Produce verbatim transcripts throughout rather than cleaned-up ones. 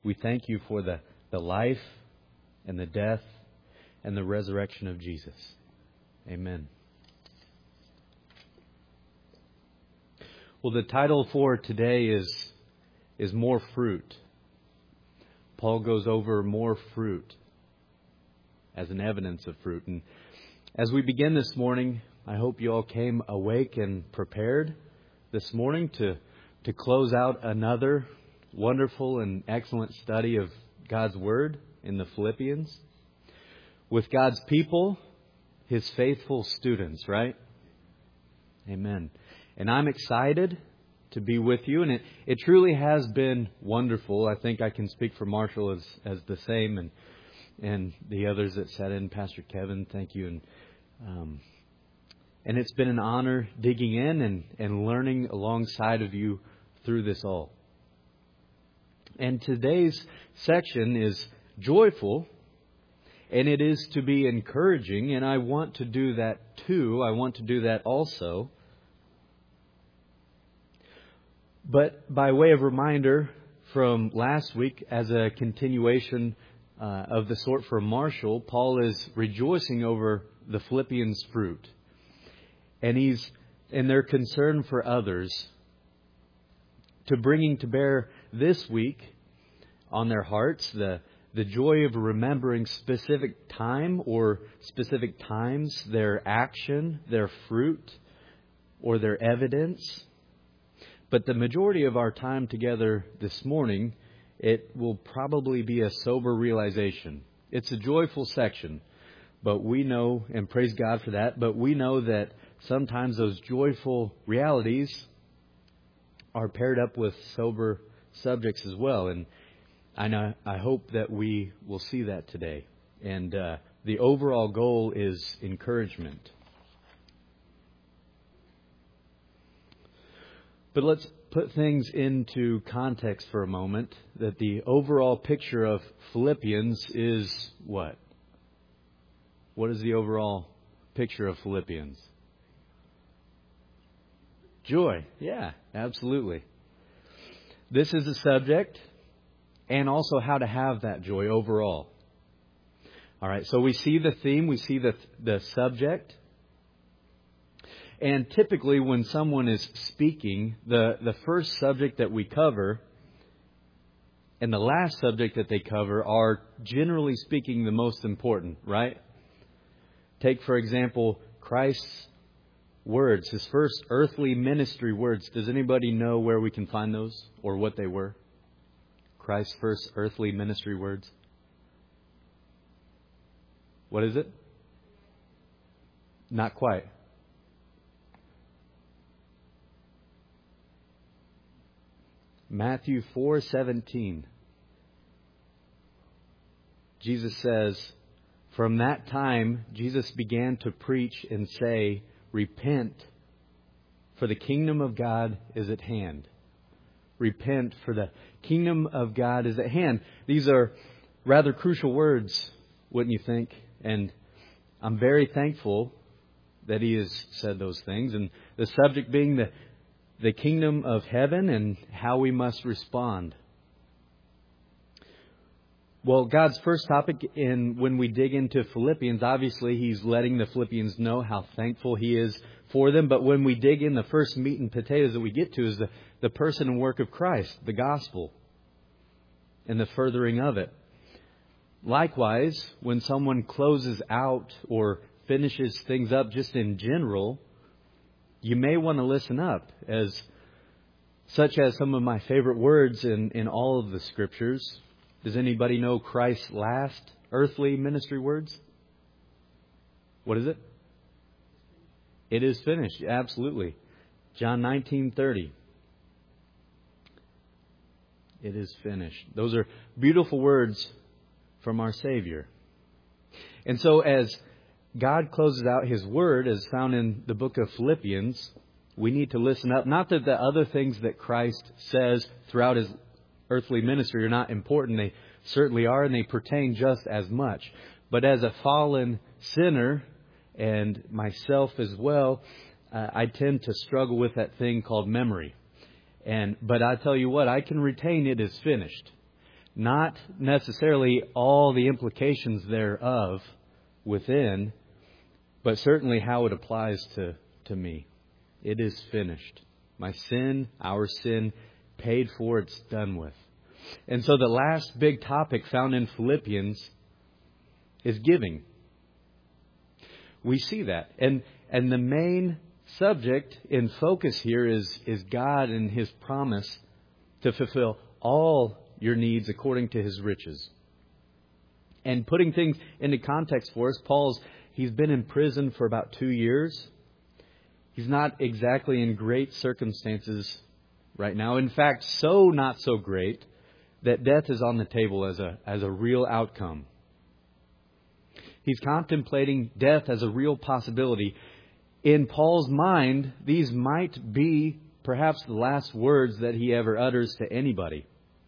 We thank you for the, the life and the death and the resurrection of Jesus. Amen. Well, the title for today is, is More Fruit. Paul goes over more fruit as an evidence of fruit. And as we begin this morning, I hope you all came awake and prepared this morning to, to close out another wonderful and excellent study of God's Word in the Philippians with God's people, His faithful students, right? Amen. And I'm excited to be with you, and it, it truly has been wonderful. I think I can speak for Marshall as, as the same, and and the others that sat in, Pastor Kevin, thank you. And um, and it's been an honor digging in and, and learning alongside of you through this all. And today's section is joyful, and it is to be encouraging, and I want to do that too. I want to do that also. But by way of reminder from last week, as a continuation uh, of the sort for Marshall, Paul is rejoicing over the Philippians' fruit. And he's in their concern for others to bringing to bear this week on their hearts the, the joy of remembering specific time or specific times, their action, their fruit, or their evidence. But the majority of our time together this morning, it will probably be a sober realization. It's a joyful section, but we know, and praise God for that, but we know that sometimes those joyful realities are paired up with sober subjects as well. And I know, I hope that we will see that today. And uh, the overall goal is encouragement. But let's put things into context for a moment, that the overall picture of Philippians is what? What is the overall picture of Philippians? Joy. Yeah, absolutely. This is the subject, and also how to have that joy overall. All right, so we see the theme, we see the the subject. And typically when someone is speaking, the, the first subject that we cover and the last subject that they cover are, generally speaking, the most important, right? Take, for example, Christ's words, His first earthly ministry words. Does anybody know where we can find those or what they were? Christ's first earthly ministry words. What is it? Not quite. Matthew four seventeen. Jesus says, "From that time, Jesus began to preach and say, 'Repent, for the kingdom of God is at hand.'" Repent, for the kingdom of God is at hand. These are rather crucial words, wouldn't you think? And I'm very thankful that He has said those things. And the subject being the the kingdom of heaven and how we must respond. Well, God's first topic, in when we dig into Philippians, obviously He's letting the Philippians know how thankful He is for them. But when we dig in, the first meat and potatoes that we get to is the, the person and work of Christ, the gospel, and the furthering of it. Likewise, when someone closes out or finishes things up just in general, you may want to listen up, as such as some of my favorite words in, in all of the Scriptures. Does anybody know Christ's last earthly ministry words? What is it? It is finished. Absolutely. John nineteen thirty. It is finished. Those are beautiful words from our Savior. And so as God closes out His Word, as found in the book of Philippians, we need to listen up. Not that the other things that Christ says throughout His earthly ministry are not important. They certainly are, and they pertain just as much. But as a fallen sinner, and myself as well, uh, I tend to struggle with that thing called memory. And but I tell you what, I can retain "it is finished." Not necessarily all the implications thereof within, but certainly how it applies to, to me. It is finished. My sin, our sin, paid for, it's done with. And so the last big topic found in Philippians is giving. We see that. And and the main subject in focus here is, is God and His promise to fulfill all your needs according to His riches. And putting things into context for us, Paul's, he's been in prison for about two years. He's not exactly in great circumstances right now. In fact, so not so great that death is on the table as a as a real outcome. He's contemplating death as a real possibility. In Paul's mind, these might be perhaps the last words that he ever utters to anybody.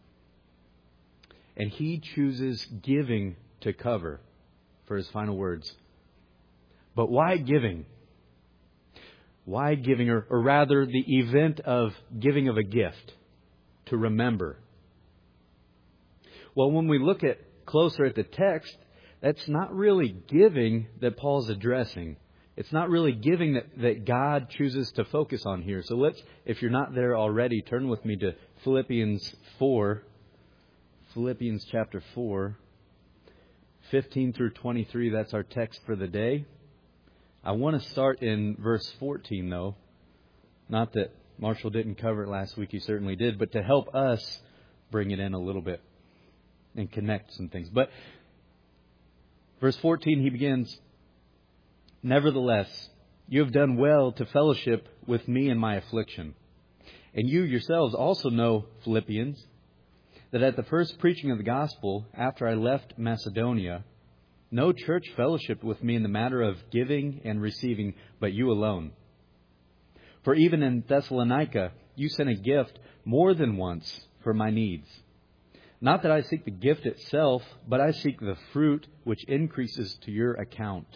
And he chooses giving to cover for his final words. But why giving? Why giving, or, or rather the event of giving of a gift to remember? Well, when we look at closer at the text, that's not really giving that Paul's addressing. It's not really giving that, that God chooses to focus on here. So let's, if you're not there already, turn with me to Philippians four. Philippians chapter four, fifteen through twenty-three. That's our text for the day. I want to start in verse fourteen, though. Not that Marshall didn't cover it last week. He certainly did. But to help us bring it in a little bit and connect some things. But verse fourteen, he begins, "Nevertheless, you have done well to fellowship with me in my affliction. And you yourselves also know, Philippians, that at the first preaching of the gospel, after I left Macedonia, no church fellowshiped with me in the matter of giving and receiving, but you alone. For even in Thessalonica, you sent a gift more than once for my needs. Not that I seek the gift itself, but I seek the fruit which increases to your account.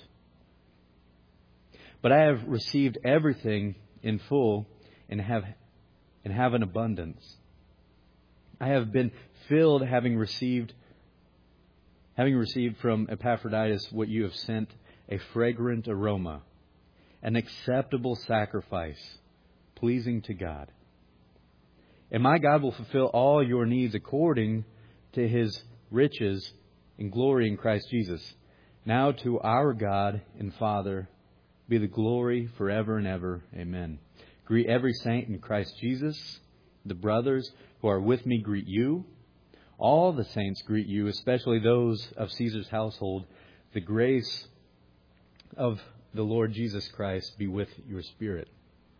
But I have received everything in full and have and have an abundance. I have been filled, having received having received from Epaphroditus what you have sent, a fragrant aroma, an acceptable sacrifice, pleasing to God. And my God will fulfill all your needs according to His riches in glory in Christ Jesus. Now to our God and Father be the glory forever and ever. Amen. Greet every saint in Christ Jesus. The brothers who are with me greet you. All the saints greet you, especially those of Caesar's household. The grace of the Lord Jesus Christ be with your spirit."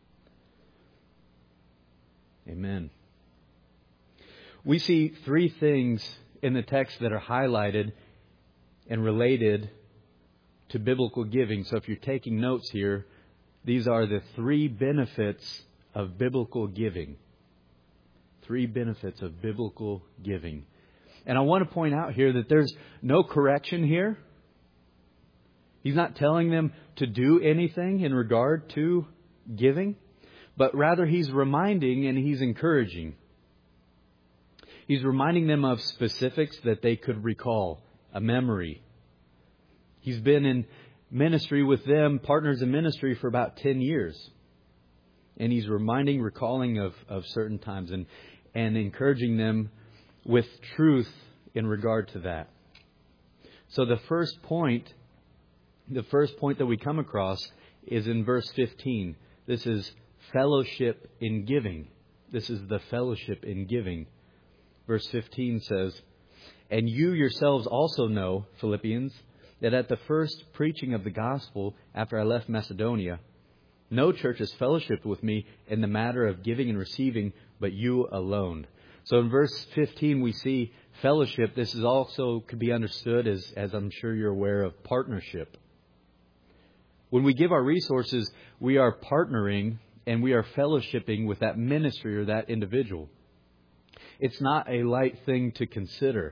Amen. We see three things in the text that are highlighted and related to biblical giving. So if you're taking notes here, these are the three benefits of biblical giving. Three benefits of biblical giving. And I want to point out here that there's no correction here. He's not telling them to do anything in regard to giving, but rather he's reminding and he's encouraging. He's reminding them of specifics that they could recall, a memory. He's been in ministry with them, partners in ministry, for about ten years. And he's reminding, recalling of, of certain times and, and encouraging them with truth in regard to that. So the first point, the first point that we come across is in verse fifteen. This is fellowship in giving. This is the fellowship in giving. Verse fifteen says, "And you yourselves also know, Philippians, that at the first preaching of the gospel after I left Macedonia, no church has fellowshiped with me in the matter of giving and receiving, but you alone." So in verse fifteen, we see fellowship. This is also could be understood as, as I'm sure you're aware of, partnership. When we give our resources, we are partnering and we are fellowshipping with that ministry or that individual. It's not a light thing to consider.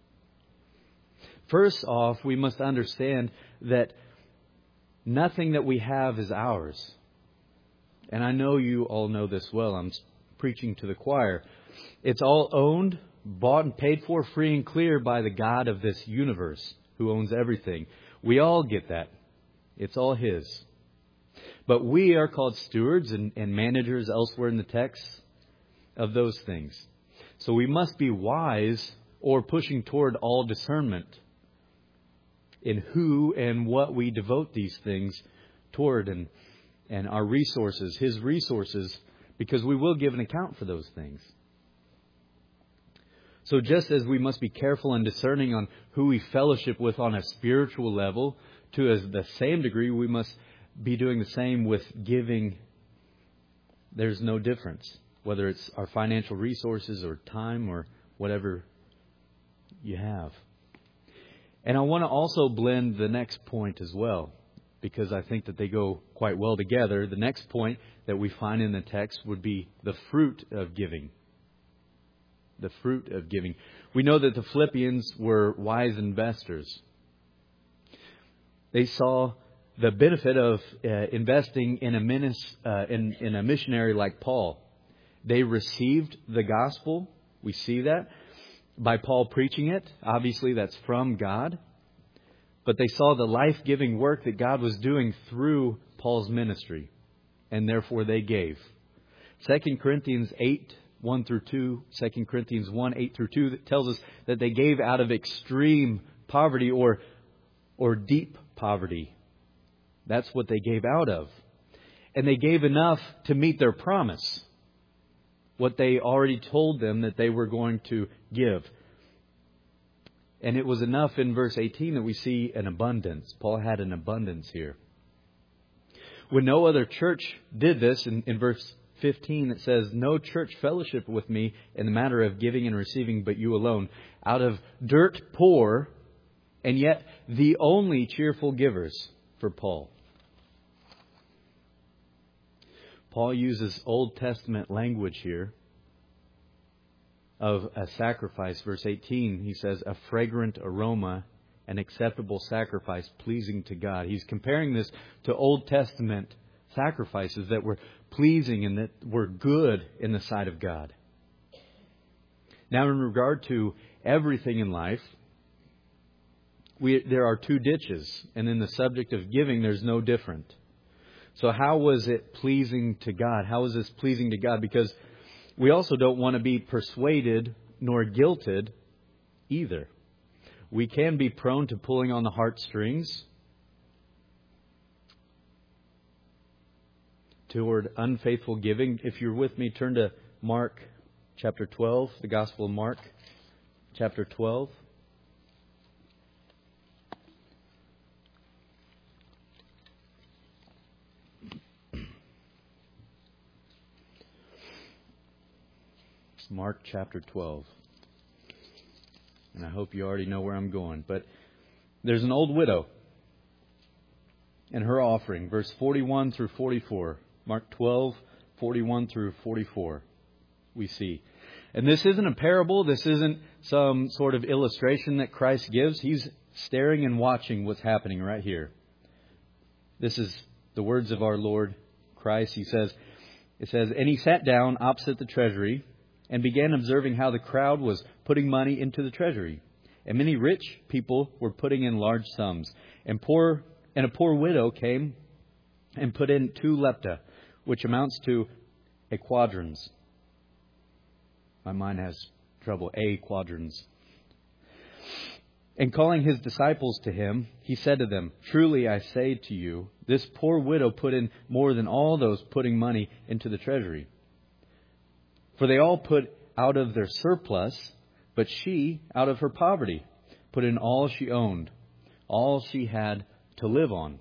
First off, we must understand that nothing that we have is ours. And I know you all know this well. I'm preaching to the choir. It's all owned bought and paid for free and clear by the God of this universe who owns everything. We all get that. It's all His. But we are called stewards and, and managers elsewhere in the text of those things. So we must be wise or pushing toward all discernment in who and what we devote these things toward and, and our resources, His resources, because we will give an account for those things. So just as we must be careful and discerning on who we fellowship with on a spiritual level, to as the same degree we must be doing the same with giving. There's no difference, whether it's our financial resources or time or whatever you have. And I want to also blend the next point as well, because I think that they go quite well together. The next point that we find in the text would be the fruit of giving. The fruit of giving. We know that the Philippians were wise investors. They saw the benefit of uh, investing in a, minis, uh, in, in a missionary like Paul. They received the gospel. We see that by Paul preaching it. Obviously, that's from God. But they saw the life-giving work that God was doing through Paul's ministry. And therefore they gave. Second Corinthians eight, one through two, Second Corinthians one, eight through two, that tells us that they gave out of extreme poverty or, or deep poverty. That's what they gave out of. And they gave enough to meet their promise. What they already told them that they were going to give. And it was enough in verse eighteen that we see an abundance. Paul had an abundance here. When no other church did this, in, in verse fifteen it says, "No church fellowship with me in the matter of giving and receiving, but you alone. Out of dirt poor, and yet the only cheerful givers," for Paul. Paul uses Old Testament language here of a sacrifice. Verse eighteen, he says, "A fragrant aroma, an acceptable sacrifice pleasing to God." He's comparing this to Old Testament sacrifices that were pleasing and that were good in the sight of God. Now, in regard to everything in life, we, there are two ditches. And in the subject of giving, there's no different. So how was it pleasing to God? How is this pleasing to God? Because we also don't want to be persuaded nor guilted either. We can be prone to pulling on the heartstrings toward unfaithful giving. If you're with me, turn to Mark chapter twelve, the Gospel of Mark chapter twelve. Mark chapter twelve. And I hope you already know where I'm going. But there's an old widow and her offering. Verse forty-one through forty-four. Mark twelve, forty-one through forty-four. We see. And this isn't a parable. This isn't some sort of illustration that Christ gives. He's staring and watching what's happening right here. This is the words of our Lord Christ. He says, it says, "And he sat down opposite the treasury and began observing how the crowd was putting money into the treasury. And many rich people were putting in large sums. And poor and a poor widow came and put in two lepta, which amounts to a quadrans." My mind has trouble. A quadrans. "And calling his disciples to him, he said to them, 'Truly I say to you, this poor widow put in more than all those putting money into the treasury. For they all put out of their surplus, but she, out of her poverty, put in all she owned, all she had to live on.'"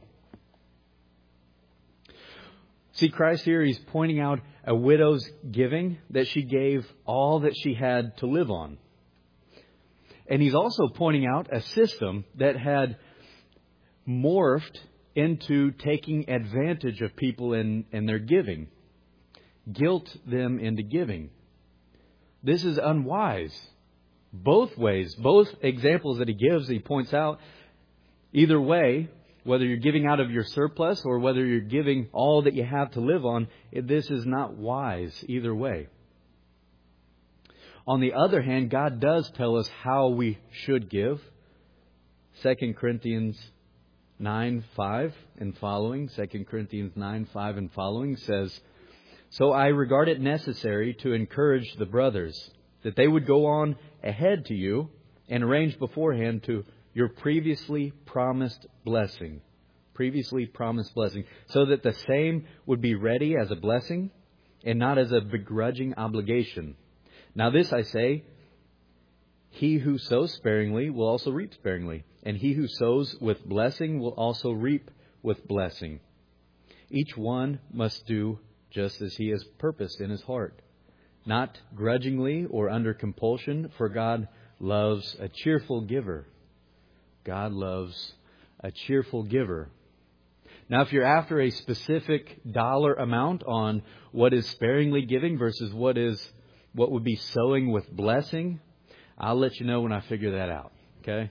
See, Christ here, He's pointing out a widow's giving, that she gave all that she had to live on. And He's also pointing out a system that had morphed into taking advantage of people in, in their giving. Guilt them into giving. This is unwise. Both ways, both examples that He gives, He points out, either way, whether you're giving out of your surplus or whether you're giving all that you have to live on, this is not wise either way. On the other hand, God does tell us how we should give. Second Corinthians nine five and following, Second Corinthians nine five and following says, "So I regard it necessary to encourage the brothers, that they would go on ahead to you and arrange beforehand to your previously promised blessing." Previously promised blessing. So that the same would be ready as a blessing and not as a begrudging obligation. Now this I say, he who sows sparingly will also reap sparingly, and he who sows with blessing will also reap with blessing. Each one must do just as he has purposed in his heart, not grudgingly or under compulsion, for God loves a cheerful giver. God loves a cheerful giver. Now, if you're after a specific dollar amount on what is sparingly giving versus what is what would be sowing with blessing, I'll let you know when I figure that out. Okay?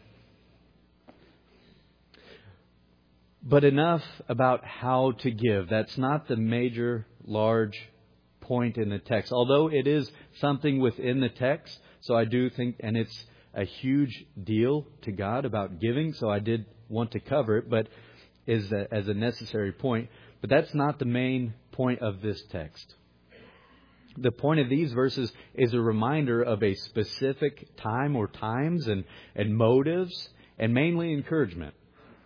But enough about how to give. That's not the major, large point in the text. Although it is something within the text. So I do think, and it's a huge deal to God about giving. So I did want to cover it, but is a, as a necessary point. But that's not the main point of this text. The point of these verses is a reminder of a specific time or times and, and motives and mainly encouragement.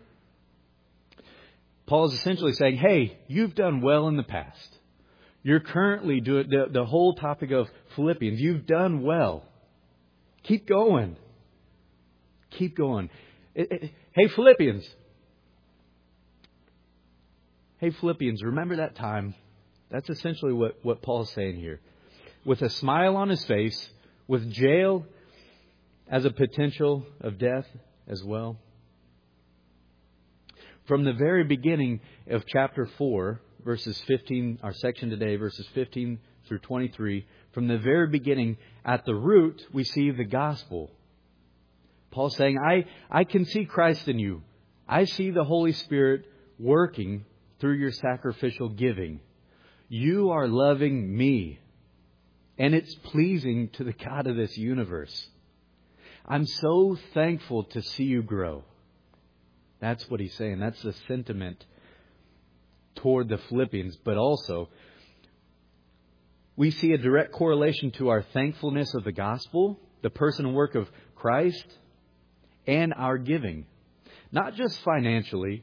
Paul is essentially saying, hey, you've done well in the past. You're currently doing the, the whole topic of Philippians. You've done well. Keep going. Keep going. It, it, hey, Philippians. Hey, Philippians, remember that time? That's essentially what, what Paul's saying here. With a smile on his face, with jail as a potential of death as well. From the very beginning of chapter four, verses fifteen, our section today, verses fifteen through twenty-three, from the very beginning, at the root, we see the gospel. Paul's saying, I, I can see Christ in you. I see the Holy Spirit working through your sacrificial giving. You are loving me. And it's pleasing to the God of this universe. I'm so thankful to see you grow. That's what he's saying. That's the sentiment toward the Philippians. But also, we see a direct correlation to our thankfulness of the gospel, the person and work of Christ, and our giving. Not just financially,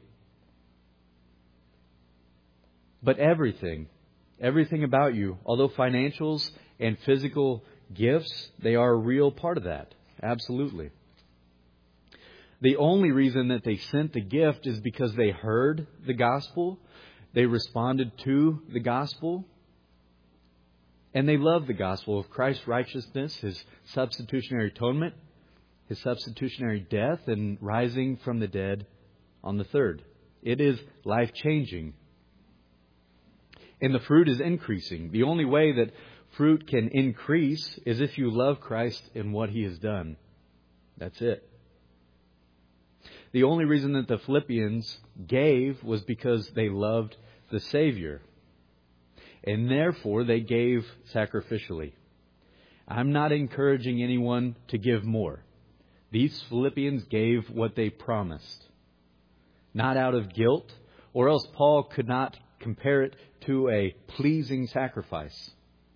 but everything. Everything about you. Although financials and physical gifts, they are a real part of that. Absolutely. The only reason that they sent the gift is because they heard the gospel. They responded to the gospel. And they loved the gospel of Christ's righteousness, His substitutionary atonement, His substitutionary death, and rising from the dead on the third. It is life-changing. And the fruit is increasing. The only way that fruit can increase is if you love Christ and what He has done. That's it. The only reason that the Philippians gave was because they loved the Savior. And therefore they gave sacrificially. I'm not encouraging anyone to give more. These Philippians gave what they promised. Not out of guilt, or else Paul could not compare it to a pleasing sacrifice.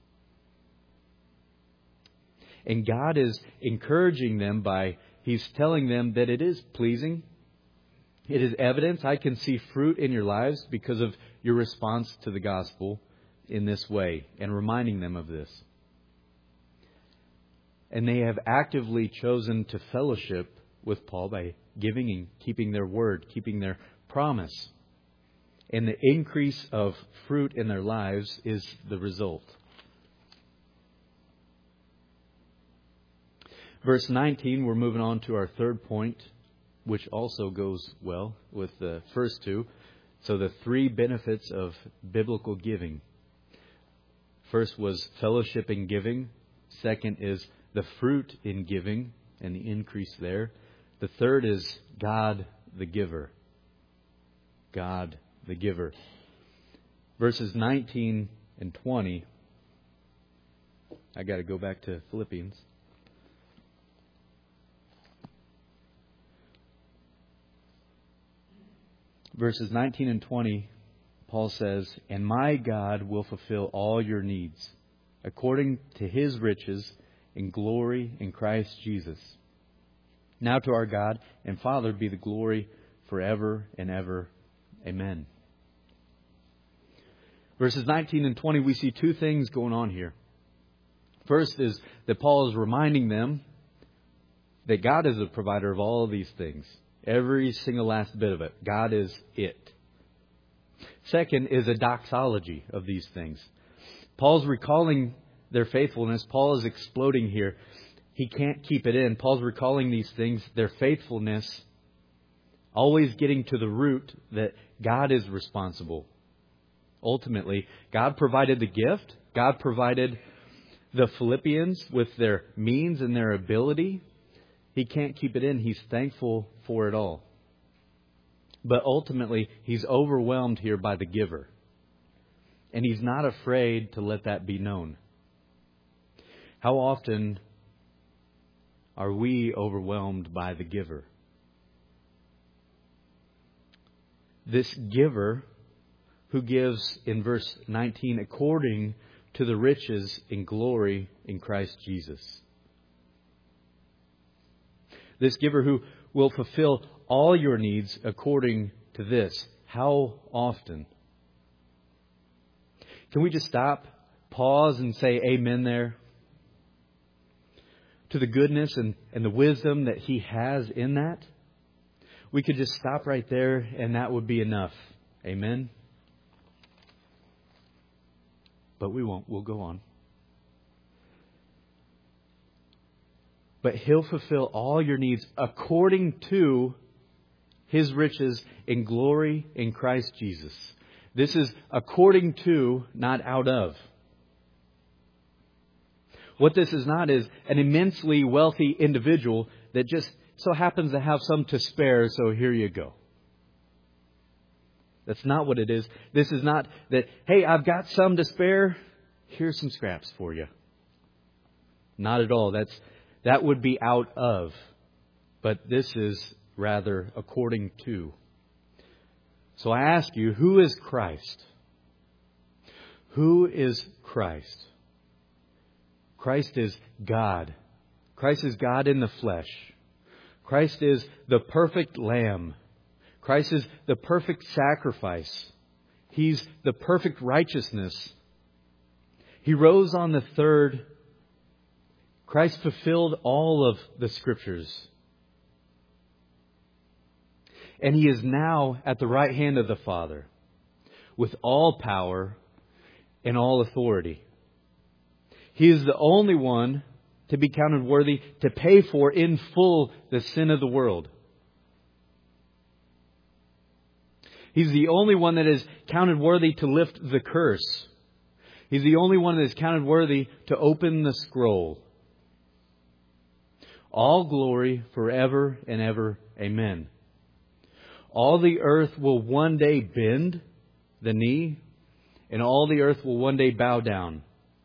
And God is encouraging them by, He's telling them that it is pleasing. It is evidence. I can see fruit in your lives because of your response to the gospel in this way, and reminding them of this. And they have actively chosen to fellowship with Paul by giving and keeping their word, keeping their promise. And the increase of fruit in their lives is the result. Verse nineteen, we're moving on to our third point, which also goes well with the first two. So the three benefits of biblical giving. First was fellowship in giving. Second is the fruit in giving and the increase there. The third is God the giver. God the giver. Verses nineteen and twenty. I got to go back to Philippians. Verses nineteen and twenty, Paul says, "And my God will fulfill all your needs, according to His riches in glory in Christ Jesus. Now to our God and Father be the glory forever and ever. Amen." Verses nineteen and twenty, we see two things going on here. First is that Paul is reminding them that God is the provider of all of these things. Every single last bit of it. God is it. Second is a doxology of these things. Paul's recalling their faithfulness. Paul is exploding here. He can't keep it in. Paul's recalling these things, their faithfulness, always getting to the root that God is responsible. Ultimately, God provided the gift. God provided the Philippians with their means and their ability. He can't keep it in. He's thankful for it all. But ultimately, he's overwhelmed here by the giver. And he's not afraid to let that be known. How often are we overwhelmed by the giver? This giver who gives in verse nineteen according to the riches in glory in Christ Jesus. This giver who will fulfill all your needs according to this. How often? Can we just stop, pause, and say amen there? To the goodness and, and the wisdom that He has in that? We could just stop right there and that would be enough. Amen? But we won't. We'll go on. But He'll fulfill all your needs according to His riches in glory in Christ Jesus. This is according to, not out of. What this is not is an immensely wealthy individual that just so happens to have some to spare, so here you go. That's not what it is. This is not that, hey, I've got some to spare. Here's some scraps for you. Not at all. That's That would be out of. But this is rather according to. So I ask you, who is Christ? Who is Christ? Christ is God. Christ is God in the flesh. Christ is the perfect Lamb. Christ is the perfect sacrifice. He's the perfect righteousness. He rose on the third. Christ fulfilled all of the Scriptures. And He is now at the right hand of the Father with all power and all authority. He is the only one to be counted worthy to pay for in full the sin of the world. He's the only one that is counted worthy to lift the curse. He's the only one that is counted worthy to open the scroll. All glory forever and ever. Amen. All the earth will one day bend the knee, and all the earth will one day bow down.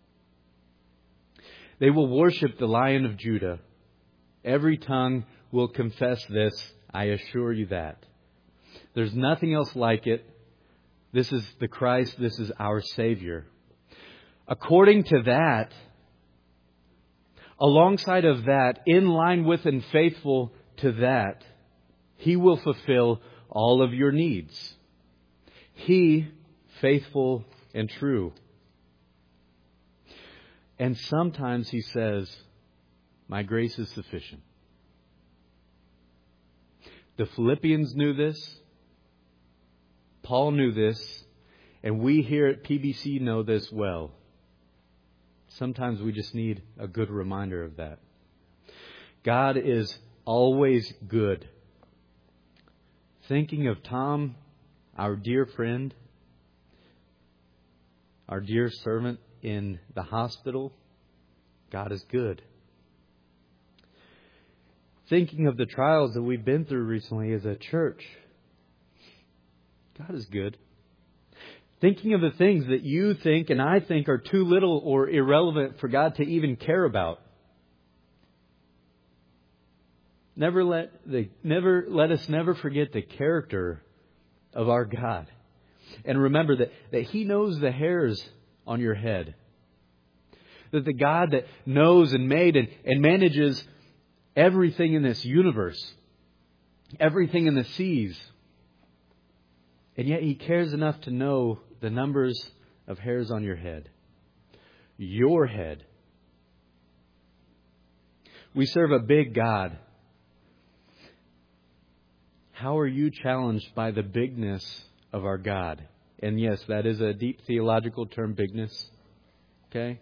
They will worship the Lion of Judah. Every tongue will confess this. I assure you that. There's nothing else like it. This is the Christ. This is our Savior. According to that, alongside of that, in line with and faithful to that, He will fulfill all of your needs. He, faithful and true. And sometimes He says, my grace is sufficient. The Philippians knew this. Paul knew this. And we here at P B C know this well. Sometimes we just need a good reminder of that. God is always good. Thinking of Tom, our dear friend, our dear servant in the hospital, God is good. Thinking of the trials that we've been through recently as a church, God is good. Thinking of the things that you think and I think are too little or irrelevant for God to even care about. Never let the never let us never forget the character of our God. And remember that, that He knows the hairs on your head. That the God that knows and made and, and manages everything in this universe, everything in the seas, and yet He cares enough to know the numbers of hairs on your head. Your head. We serve a big God. How are you challenged by the bigness of our God? And yes, that is a deep theological term, bigness. Okay?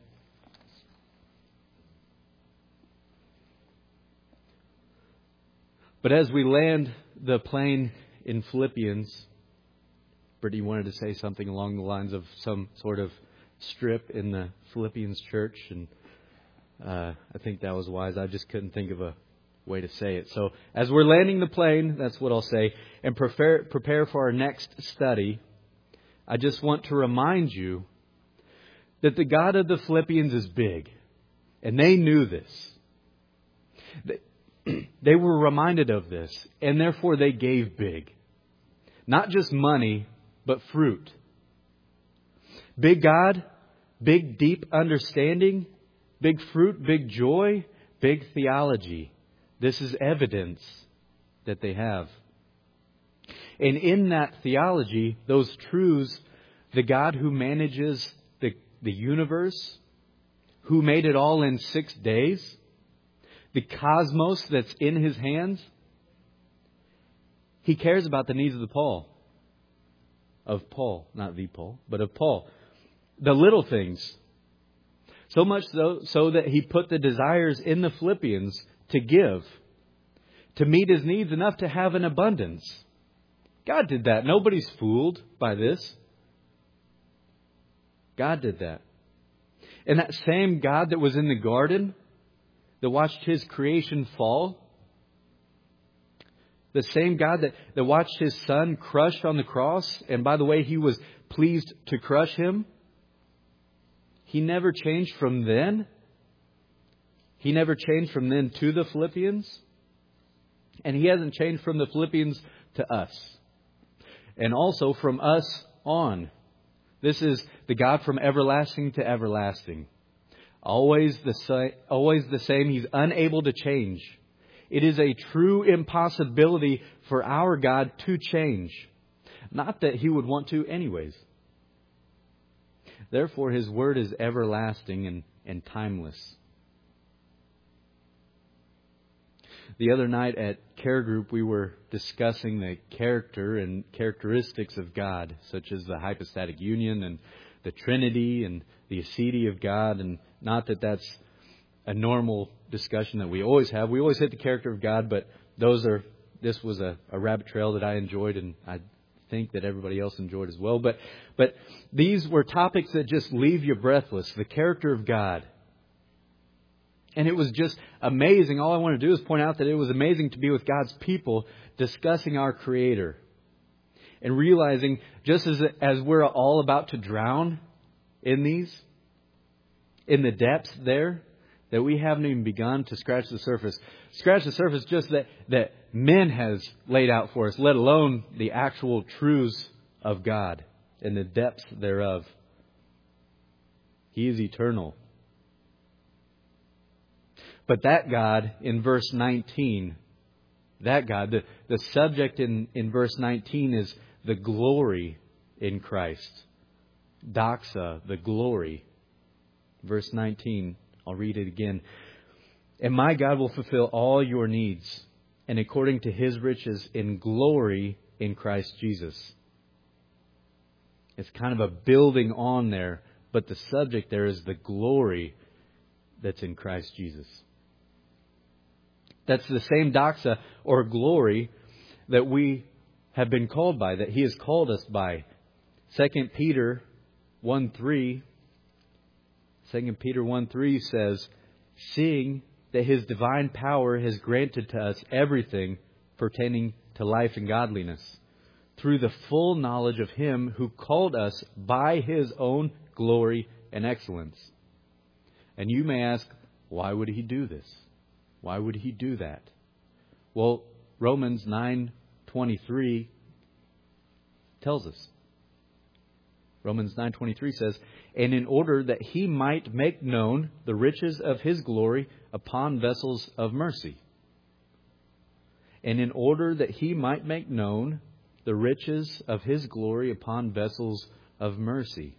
But as we land the plane in Philippians, Brittany wanted to say something along the lines of some sort of strip in the Philippians church, and uh, I think that was wise. I just couldn't think of a way to say it. So as we're landing the plane, that's what I'll say, and prepare, prepare for our next study, I just want to remind you that the God of the Philippians is big. And they knew this. They, they were reminded of this, and therefore they gave big. Not just money, but fruit. Big God, big deep understanding, big fruit, big joy, big theology. This is evidence that they have. And in that theology, those truths, the God who manages the, the universe, who made it all in six days, the cosmos that's in His hands, He cares about the needs of the Paul. Of Paul, not the Paul, but of Paul. The little things. So much so, so that He put the desires in the Philippians to give, to meet his needs enough to have an abundance. God did that. Nobody's fooled by this. God did that. And that same God that was in the garden, that watched His creation fall, the same God that, that watched His Son crushed on the cross, and by the way, He was pleased to crush Him, He never changed from then. He never changed from then to the Philippians. And He hasn't changed from the Philippians to us. And also from us on. This is the God from everlasting to everlasting. Always the, sa- always the same. He's unable to change. It is a true impossibility for our God to change. Not that He would want to anyways. Therefore, His word is everlasting and, and timeless. The other night at Care Group, we were discussing the character and characteristics of God, such as the hypostatic union and the Trinity and the aseity of God. And not that that's a normal discussion that we always have. We always hit the character of God, but those are. This was a, a rabbit trail that I enjoyed, and I think that everybody else enjoyed as well. But but these were topics that just leave you breathless. The character of God. And it was just amazing. All I want to do is point out that it was amazing to be with God's people discussing our Creator. And realizing just as, as we're all about to drown in these, in the depths there, that we haven't even begun to scratch the surface. Scratch the surface just that, that men has laid out for us, let alone the actual truths of God and the depths thereof. He is eternal. But that God in verse nineteen, that God, the, the subject in, in verse nineteen is the glory in Christ. Doxa, the glory. Verse nineteen, I'll read it again. And my God will fulfill all your needs, and according to His riches in glory in Christ Jesus. It's kind of a building on there, but the subject there is the glory that's in Christ Jesus. That's the same doxa or glory that we have been called by, that He has called us by. Second Peter one three. Second Peter one three says, seeing that His divine power has granted to us everything pertaining to life and godliness, through the full knowledge of Him who called us by His own glory and excellence. And you may ask, why would He do this? Why would He do that? Well, Romans nine twenty-three tells us. Romans nine twenty-three says, "And in order that He might make known the riches of His glory upon vessels of mercy." And in order that He might make known the riches of His glory upon vessels of mercy.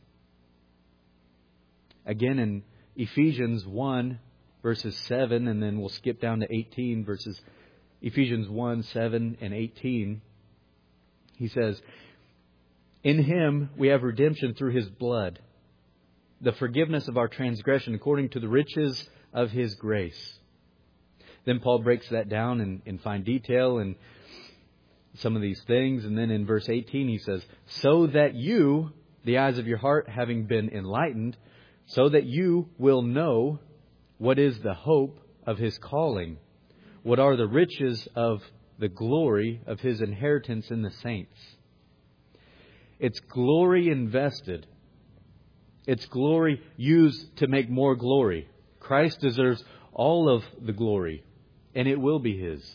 Again in Ephesians one, verses seven, and then we'll skip down to eighteen, verses Ephesians one, seven and eighteen. He says, "In Him we have redemption through His blood, the forgiveness of our transgression according to the riches of His grace." Then Paul breaks that down in, in fine detail and some of these things. And then in verse eighteen he says, "So that you, the eyes of your heart having been enlightened, so that you will know what is the hope of His calling, what are the riches of the glory of His inheritance in the saints." It's glory invested. It's glory used to make more glory. Christ deserves all of the glory, and it will be His.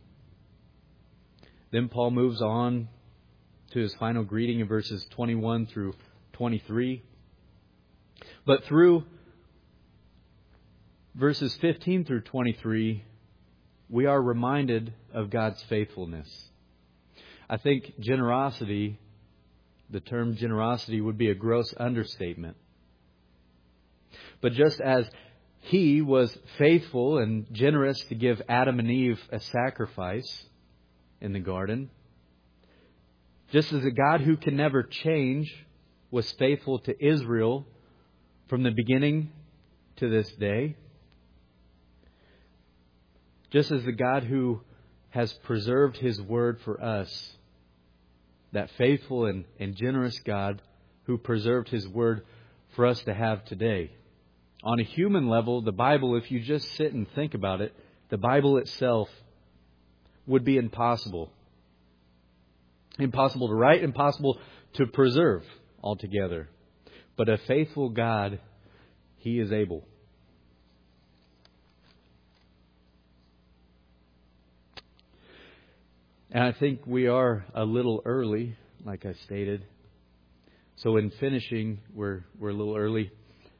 Then Paul moves on to his final greeting in verses twenty-one through twenty-three. But through verses fifteen through twenty-three, we are reminded of God's faithfulness. I think generosity, the term generosity, would be a gross understatement. But just as He was faithful and generous to give Adam and Eve a sacrifice in the garden, just as a God who can never change was faithful to Israel from the beginning to this day, just as the God who has preserved His word for us, that faithful and, and generous God who preserved His word for us to have today. On a human level, the Bible, if you just sit and think about it, the Bible itself would be impossible. Impossible to write, impossible to preserve altogether. But a faithful God, He is able. And I think we are a little early, like I stated. So in finishing, we're we're a little early.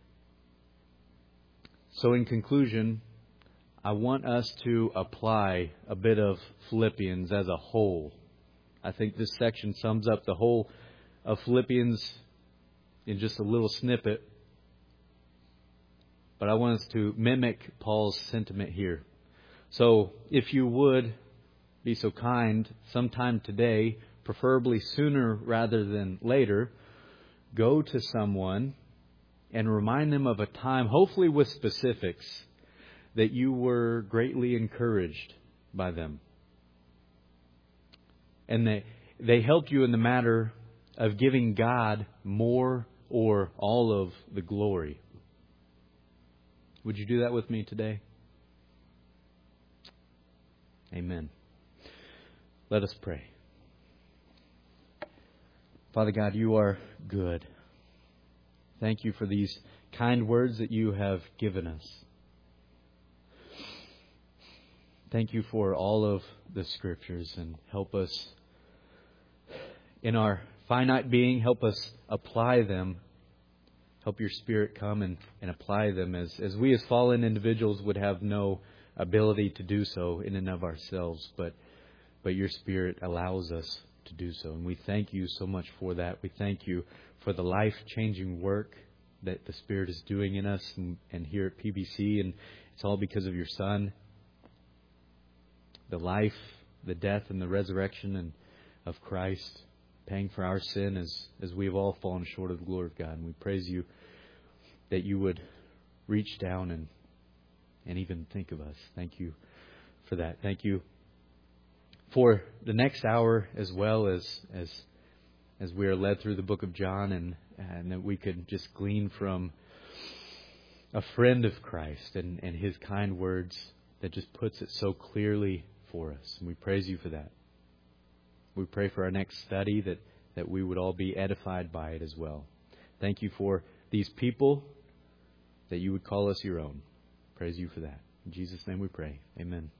So in conclusion, I want us to apply a bit of Philippians as a whole. I think this section sums up the whole of Philippians in just a little snippet. But I want us to mimic Paul's sentiment here. So if you would be so kind, sometime today, preferably sooner rather than later, go to someone and remind them of a time, hopefully with specifics, that you were greatly encouraged by them. And they, they helped you in the matter of giving God more or all of the glory. Would you do that with me today? Amen. Let us pray. Father God, You are good. Thank You for these kind words that You have given us. Thank You for all of the Scriptures, and help us in our finite being, help us apply them. Help Your Spirit come and, and apply them as, as we as fallen individuals would have no ability to do so in and of ourselves, but but Your Spirit allows us to do so. And we thank You so much for that. We thank You for the life-changing work that the Spirit is doing in us and, and here at P B C. And it's all because of Your Son. The life, the death, and the resurrection and of Christ, paying for our sin as, as we have all fallen short of the glory of God. And we praise You that You would reach down and, and even think of us. Thank You for that. Thank You for the next hour, as well as as as we are led through the book of John, and, and that we could just glean from a friend of Christ and, and His kind words that just puts it so clearly for us. And we praise You for that. We pray for our next study that, that we would all be edified by it as well. Thank you for these people, that you would call us your own. Praise you for that. In Jesus' name we pray. Amen.